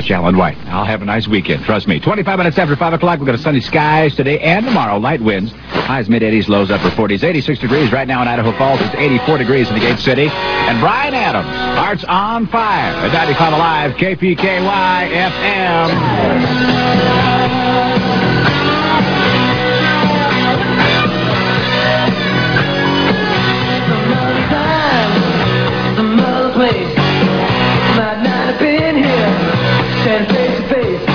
much, Alan White. I'll have a nice weekend. Trust me. 25 minutes after 5 o'clock, we've got a sunny skies today and tomorrow. Light winds. Highs mid-80s, lows upper 40s. 86 degrees right now in Idaho Falls. It's 84 degrees in the Gate City. And Brian Adams, Hearts on Fire at 95 Alive, KPKY FM.